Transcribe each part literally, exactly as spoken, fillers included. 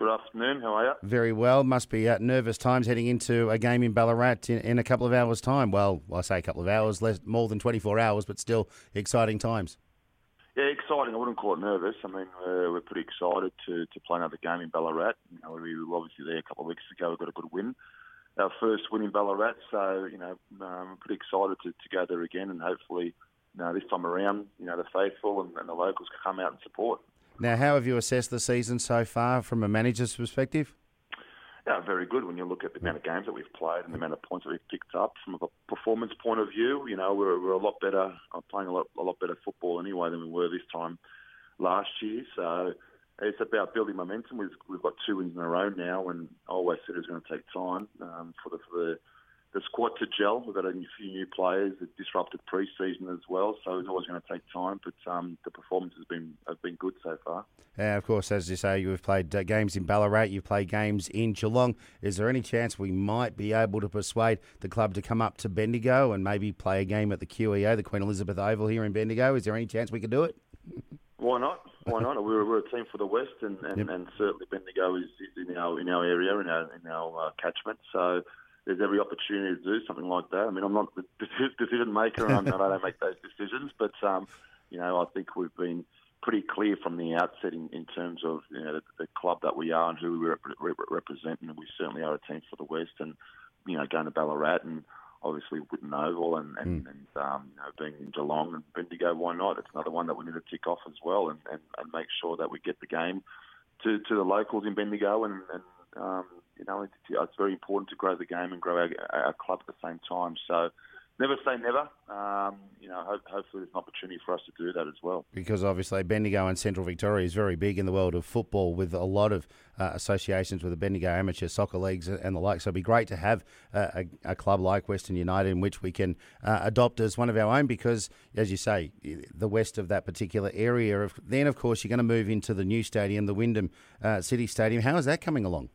Good afternoon. How are you? Very well. Must be uh, nervous times heading into a game in Ballarat in, in a couple of hours' time. Well, I say a couple of hours, less more than twenty-four hours, but still exciting times. Yeah, exciting. I wouldn't call it nervous. I mean, we're, we're pretty excited to, to play another game in Ballarat. You know, we were obviously there a couple of weeks ago. We got a good win, our first win in Ballarat. So, you know, um, pretty excited to, to go there again, and hopefully, you know, this time around, you know, the faithful and, and the locals can come out and support. Now, how have you assessed the season so far from a manager's perspective? Yeah, very good when you look at the amount of games that we've played and the amount of points that we've picked up. From a performance point of view, you know, we're, we're a lot better, uh, playing a lot, a lot better football anyway than we were this time last year. So it's about building momentum. We've, we've got two wins in a row now, and I always said it's going to take time um, for the for the the squad to gel. We've got a few new players, a disrupted pre-season as well, so it's always going to take time, but um, the performance has been have been good so far. Uh, of course, as you say, you've played uh, games in Ballarat, you've played games in Geelong. Is there any chance we might be able to persuade the club to come up to Bendigo and maybe play a game at the Q E O, the Queen Elizabeth Oval here in Bendigo? Is there any chance we could do it? Why not? Why not? We're, we're a team for the West, and, and, yep. and certainly Bendigo is, is in our in our area, in our in our uh, catchment. So there's every opportunity to do something like that. I mean, I'm not the decision maker, and I don't make those decisions, but um, you know, I think we've been pretty clear from the outset in, in terms of you know the, the club that we are and who we rep- rep- represent, and we certainly are a team for the West. And you know, going to Ballarat and obviously Wooden Oval and and, mm. and um, you know, being in Geelong and Bendigo, why not? It's another one that we need to tick off as well, and, and, and make sure that we get the game to, to the locals in Bendigo, and, and um, you know, it's, it's very important to grow the game and grow our, our club at the same time. So never say never. Um, you know, hope, hopefully there's an opportunity for us to do that as well. Because obviously Bendigo and Central Victoria is very big in the world of football, with a lot of uh, associations with the Bendigo Amateur Soccer Leagues and the like. So it'd be great to have uh, a, a club like Western United in which we can uh, adopt as one of our own, because, as you say, the west of that particular area. Then, of course, you're going to move into the new stadium, the Wyndham uh, City Stadium. How is that coming along?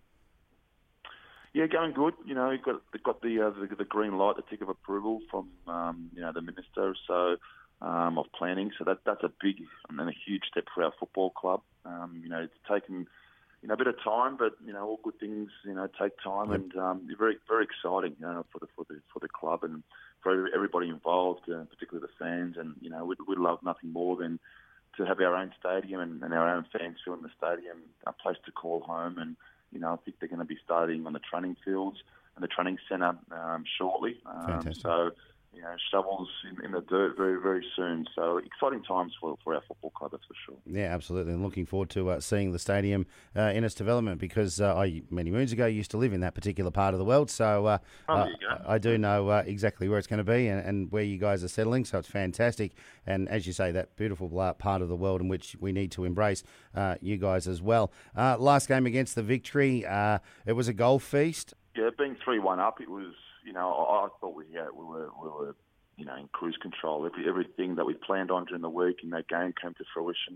Yeah, going good. You know, you've got got the, uh, the the green light, the tick of approval from um, you know the minister so um, of planning. So that that's a big and a huge step for our football club. Um, you know, it's taken you know a bit of time, but you know all good things you know take time, yep. and um, very very exciting you know, for the for the for the club and for everybody involved, uh, particularly the fans. And you know, we'd, we'd love nothing more than to have our own stadium and, and our own fans filling the stadium, a place to call home. And you know, I think they're going to be starting on the training fields and the training centre um, shortly. Um, so, you know, shovels in, in the dirt very, very soon. So exciting times for, for our football club, that's for sure. Yeah, absolutely. And looking forward to uh, seeing the stadium uh, in its development, because uh, I, many moons ago, used to live in that particular part of the world. So uh, oh, uh, I do know uh, exactly where it's going to be and, and where you guys are settling. So it's fantastic. And as you say, that beautiful part of the world in which we need to embrace uh, you guys as well. Uh, last game against the Victory, uh, it was a goal feast. Yeah, being three one up, it was... You know, I, I thought we yeah, we were we were you know in cruise control. Every, everything that we planned on during the week in that game came to fruition.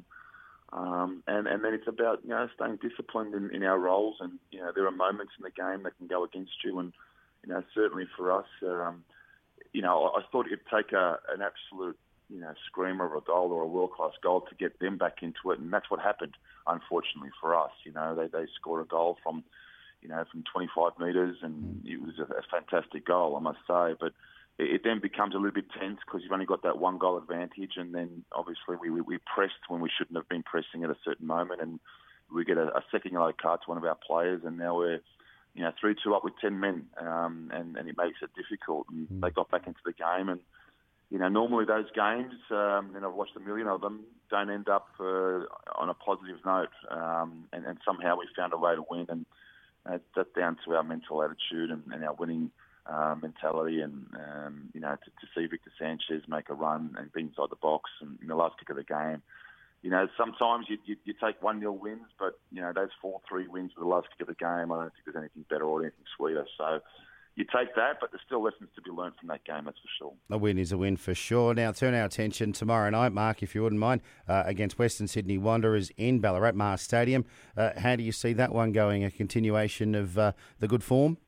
Um, and and then it's about you know staying disciplined in, in our roles. And you know there are moments in the game that can go against you. And you know certainly for us, um, you know I, I thought it'd take a, an absolute you know screamer of a goal or a world class goal to get them back into it. And that's what happened, unfortunately for us. You know they they scored a goal from. You know, from twenty-five metres, and it was a, a fantastic goal, I must say. But it, it then becomes a little bit tense because you've only got that one goal advantage, and then obviously we, we, we pressed when we shouldn't have been pressing at a certain moment, and we get a, a second yellow card to one of our players, and now we're, you know, three two up with ten men, um, and, and it makes it difficult. And they got back into the game, and you know, normally those games, um, and I've watched a million of them, don't end up uh, on a positive note, um, and, and somehow we found a way to win. And Uh, that's down to our mental attitude and, and our winning uh, mentality, and um, you know to, to see Victor Sanchez make a run and be inside the box and in the last kick of the game. You know, sometimes you, you, you take one nil wins, but you know those four three wins with the last kick of the game, I don't think there's anything better or anything sweeter. So you take that, but there's still lessons to be learned from that game, that's for sure. A win is a win for sure. Now turn our attention tomorrow night, Mark, if you wouldn't mind, uh, against Western Sydney Wanderers in Ballarat Mars Stadium. Uh, how do you see that one going? A continuation of uh, the good form?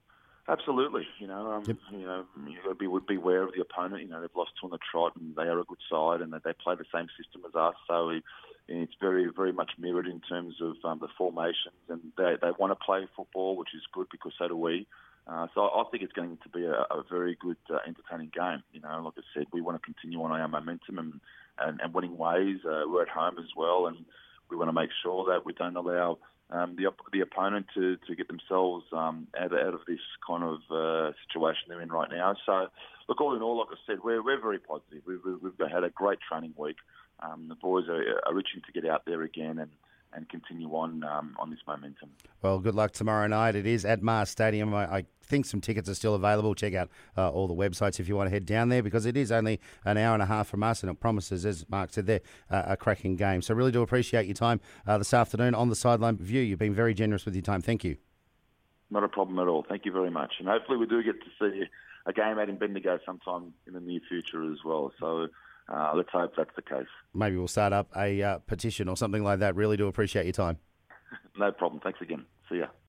Absolutely, you know, um, Yep. you know, you got to be would beware of the opponent. You know, they've lost two on the trot, and they are a good side, and they they play the same system as us. So it, it's very, very much mirrored in terms of um, the formations, and they they want to play football, which is good because so do we. Uh, so I think it's going to be a, a very good, uh, entertaining game. You know, like I said, we want to continue on our momentum and and, and winning ways. Uh, we're at home as well, and we want to make sure that we don't allow Um, the op- the opponent to, to get themselves um, out, of, out of this kind of uh, situation they're in right now. So, look, all in all, like I said, we're we're very positive. We've, we've had a great training week. Um, the boys are, are itching to get out there again and, and continue on um, on this momentum. Well, good luck tomorrow night. It is at Mars Stadium. I, I think some tickets are still available. Check out uh, all the websites if you want to head down there, because it is only an hour and a half from us, and it promises, as Mark said there, uh, a cracking game. So really do appreciate your time uh, this afternoon on the Sideline View. You've been very generous with your time. Thank you. Not a problem at all. Thank you very much. And hopefully we do get to see a game out in Bendigo sometime in the near future as well. So uh, let's hope that's the case. Maybe we'll start up a uh, petition or something like that. Really do appreciate your time. No problem. Thanks again. See ya.